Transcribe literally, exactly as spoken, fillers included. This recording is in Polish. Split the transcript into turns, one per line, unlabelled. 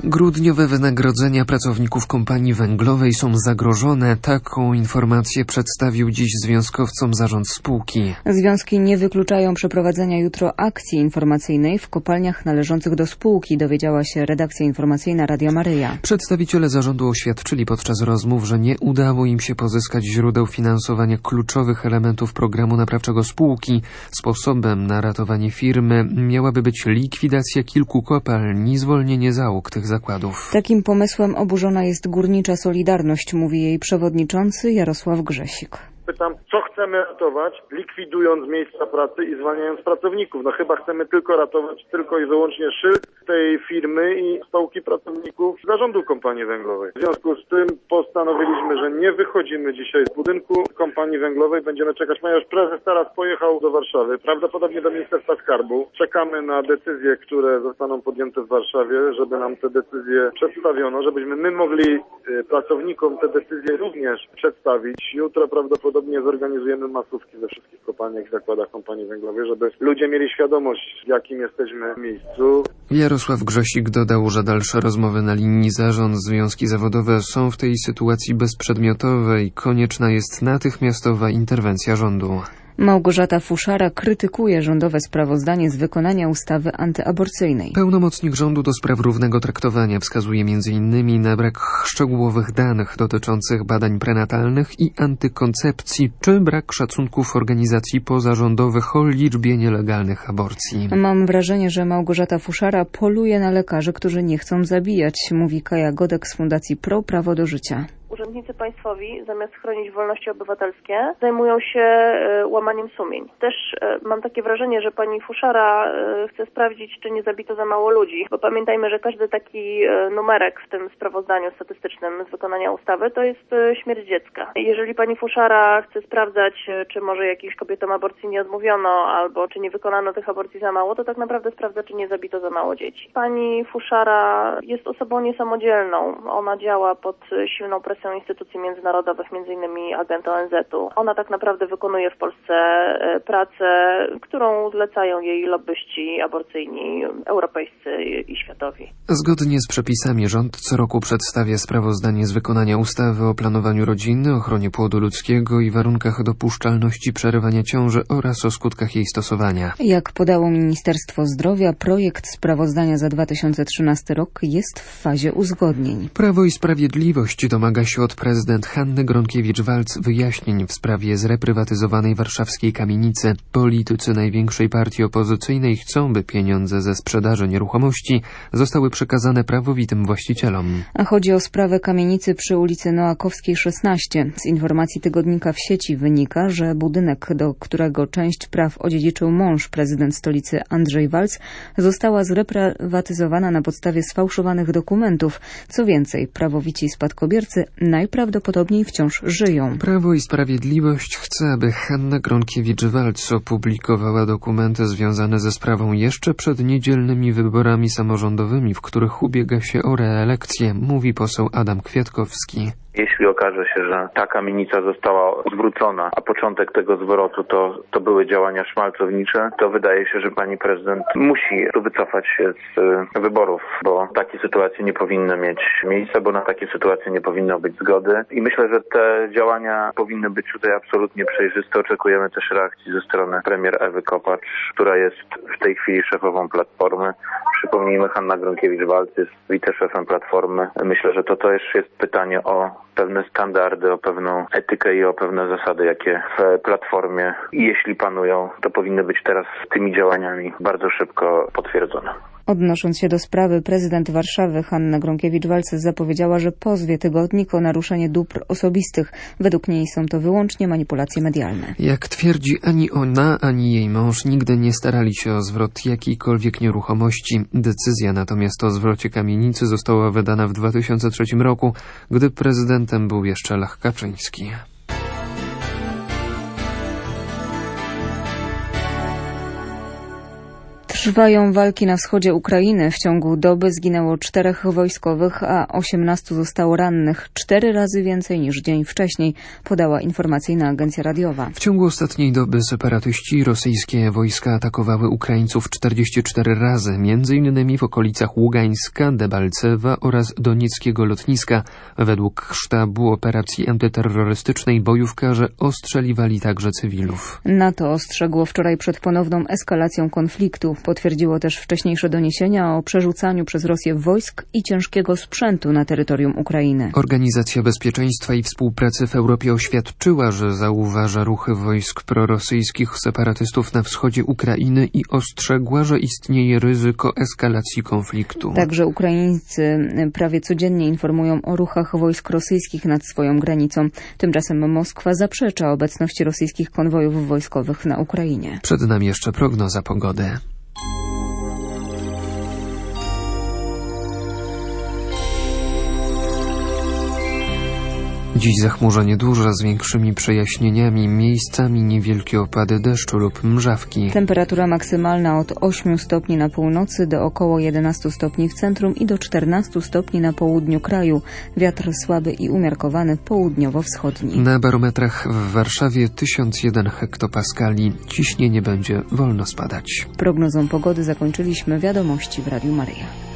Grudniowe wynagrodzenia pracowników kompanii węglowej są zagrożone. Taką informację przedstawił dziś związkowcom zarząd spółki.
Związki nie wykluczają przeprowadzenia jutro akcji informacyjnej w kopalniach należących do spółki, dowiedziała się redakcja informacyjna Radia Maryja.
Przedstawiciele zarządu oświadczyli podczas rozmów, że nie udało im się pozyskać źródeł finansowania kluczowych elementów programu naprawczego spółki. Sposobem na ratowanie firmy miałaby być likwidacja kilku kopalni i zwolnienie załóg tych zakładów.
Takim pomysłem oburzona jest Górnicza Solidarność, mówi jej przewodniczący Jarosław Grzesik.
Pytam, co chcemy ratować, likwidując miejsca pracy i zwalniając pracowników. No chyba chcemy tylko ratować tylko i wyłącznie szyld tej firmy i stołki pracowników zarządu kompanii węglowej. W związku z tym postanowiliśmy, że nie wychodzimy dzisiaj z budynku kompanii węglowej. Będziemy czekać, ponieważ prezes teraz pojechał do Warszawy, prawdopodobnie do Ministerstwa Skarbu. Czekamy na decyzje, które zostaną podjęte w Warszawie, żeby nam te decyzje przedstawiono, żebyśmy my mogli pracownikom te decyzje również przedstawić. Jutro prawdopodobnie Podobnie zorganizujemy masówki we wszystkich kopalniach i zakładach kompanii węglowej, żeby ludzie mieli świadomość, w jakim jesteśmy miejscu.
Jarosław Grzesik dodał, że dalsze rozmowy na linii zarząd, związki zawodowe są w tej sytuacji bezprzedmiotowe i konieczna jest natychmiastowa interwencja rządu.
Małgorzata Fuszara krytykuje rządowe sprawozdanie z wykonania ustawy antyaborcyjnej.
Pełnomocnik rządu do spraw równego traktowania wskazuje między innymi na brak szczegółowych danych dotyczących badań prenatalnych i antykoncepcji, czy brak szacunków organizacji pozarządowych o liczbie nielegalnych aborcji.
Mam wrażenie, że Małgorzata Fuszara poluje na lekarzy, którzy nie chcą zabijać, mówi Kaja Godek z Fundacji Pro Prawo do Życia.
Urzędnicy państwowi, zamiast chronić wolności obywatelskie, zajmują się łamaniem sumień. Też mam takie wrażenie, że pani Fuszara chce sprawdzić, czy nie zabito za mało ludzi, bo pamiętajmy, że każdy taki numerek w tym sprawozdaniu statystycznym z wykonania ustawy to jest śmierć dziecka. Jeżeli pani Fuszara chce sprawdzać, czy może jakimś kobietom aborcji nie odmówiono, albo czy nie wykonano tych aborcji za mało, to tak naprawdę sprawdza, czy nie zabito za mało dzieci. Pani Fuszara jest osobą niesamodzielną. Ona działa pod silną presją instytucji międzynarodowych, między innymi agenta O N Z u. Ona tak naprawdę wykonuje w Polsce pracę, którą zlecają jej lobbyści aborcyjni europejscy i światowi.
Zgodnie z przepisami rząd co roku przedstawia sprawozdanie z wykonania ustawy o planowaniu rodziny, ochronie płodu ludzkiego i warunkach dopuszczalności przerywania ciąży oraz o skutkach jej stosowania.
Jak podało Ministerstwo Zdrowia, projekt sprawozdania za dwa tysiące trzynasty rok jest w fazie uzgodnień.
Prawo i Sprawiedliwość domaga się od prezydent Hanny Gronkiewicz-Waltz wyjaśnień w sprawie zreprywatyzowanej warszawskiej kamienicy. Politycy największej partii opozycyjnej chcą, by pieniądze ze sprzedaży nieruchomości zostały przekazane prawowitym właścicielom.
A chodzi o sprawę kamienicy przy ulicy Noakowskiej szesnaście. Z informacji tygodnika W sieci wynika, że budynek, do którego część praw odziedziczył mąż prezydent stolicy Andrzej Walc, została zreprywatyzowana na podstawie sfałszowanych dokumentów. Co więcej, prawowici spadkobiercy najprawdopodobniej wciąż żyją.
Prawo i Sprawiedliwość chce, aby Hanna Gronkiewicz-Waltz opublikowała dokumenty związane ze sprawą jeszcze przed niedzielnymi wyborami samorządowymi, w których ubiega się o reelekcję, mówi poseł Adam Kwiatkowski.
Jeśli okaże się, że ta kamienica została zwrócona, a początek tego zwrotu to, to były działania szmalcownicze, to wydaje się, że pani prezydent musi wycofać się z wyborów, bo takie sytuacje nie powinny mieć miejsca, bo na takie sytuacje nie powinno być zgody. I myślę, że te działania powinny być tutaj absolutnie przejrzyste. Oczekujemy też reakcji ze strony premier Ewy Kopacz, która jest w tej chwili szefową Platformy. Przypomnijmy, Hanna Gronkiewicz-Waltz jest wiceszefem Platformy. Myślę, że to też jest pytanie o pewne standardy, o pewną etykę i o pewne zasady, jakie w Platformie, jeśli panują, to powinny być teraz tymi działaniami bardzo szybko potwierdzone.
Odnosząc się do sprawy, prezydent Warszawy Hanna Gronkiewicz-Waltz zapowiedziała, że pozwie tygodnik o naruszenie dóbr osobistych. Według niej są to wyłącznie manipulacje medialne.
Jak twierdzi, ani ona, ani jej mąż nigdy nie starali się o zwrot jakiejkolwiek nieruchomości. Decyzja natomiast o zwrocie kamienicy została wydana w dwa tysiące trzecim roku, gdy prezydentem był jeszcze Lech Kaczyński.
Trwają walki na wschodzie Ukrainy. W ciągu doby zginęło czterech wojskowych, a osiemnastu zostało rannych. Cztery razy więcej niż dzień wcześniej, podała informacyjna agencja radiowa.
W ciągu ostatniej doby separatyści i rosyjskie wojska atakowały Ukraińców czterdzieści cztery razy, między innymi w okolicach Ługańska, Debalcewa oraz donieckiego lotniska. Według sztabu operacji antyterrorystycznej bojówkarze ostrzeliwali także cywilów.
NATO ostrzegło wczoraj przed ponowną eskalacją konfliktu. Potwierdziło też wcześniejsze doniesienia o przerzucaniu przez Rosję wojsk i ciężkiego sprzętu na terytorium Ukrainy.
Organizacja Bezpieczeństwa i Współpracy w Europie oświadczyła, że zauważa ruchy wojsk prorosyjskich separatystów na wschodzie Ukrainy i ostrzegła, że istnieje ryzyko eskalacji konfliktu.
Także Ukraińcy prawie codziennie informują o ruchach wojsk rosyjskich nad swoją granicą. Tymczasem Moskwa zaprzecza obecności rosyjskich konwojów wojskowych na Ukrainie.
Przed nami jeszcze prognoza pogody. Dziś zachmurzenie duże z większymi przejaśnieniami, miejscami niewielkie opady deszczu lub mrzawki.
Temperatura maksymalna od ośmiu stopni na północy do około jedenastu stopni w centrum i do czternastu stopni na południu kraju. Wiatr słaby i umiarkowany południowo-wschodni.
Na barometrach w Warszawie tysiąc jeden hektopaskali. Ciśnienie będzie wolno spadać.
Prognozą pogody zakończyliśmy wiadomości w Radiu Maryja.